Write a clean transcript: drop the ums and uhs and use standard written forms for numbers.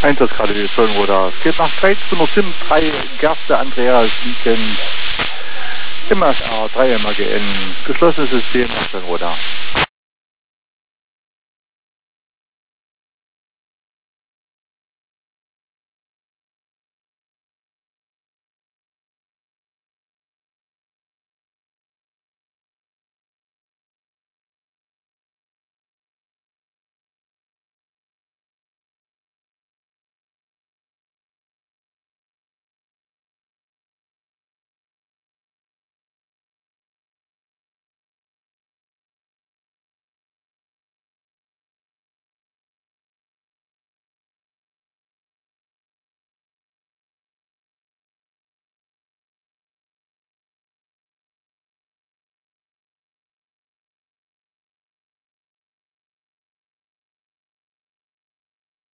Einsatzkarte Zeugenroda. Es geht nach 13.03 Gerste Andreas Weekend. MSA 3 MAGN. Geschlossenes System nach Zeugenroda.